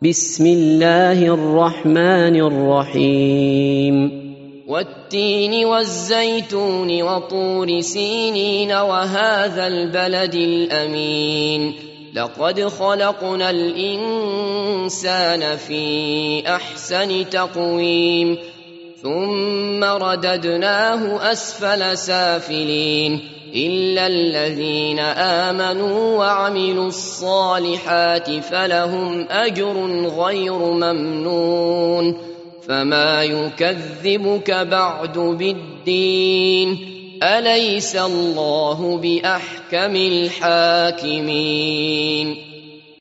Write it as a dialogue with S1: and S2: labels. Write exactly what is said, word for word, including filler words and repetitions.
S1: بسم الله الرحمن الرحيم
S2: والتين والزيتون وطور سينين وهذا البلد الأمين لقد خلقنا الإنسان في أحسن تقويم ثم رددناه أسفل سافلين إلا الذين آمنوا وعملوا الصالحات فلهم أجر غير ممنون فما يكذبك بعد بالدين أليس الله بأحكم الحاكمين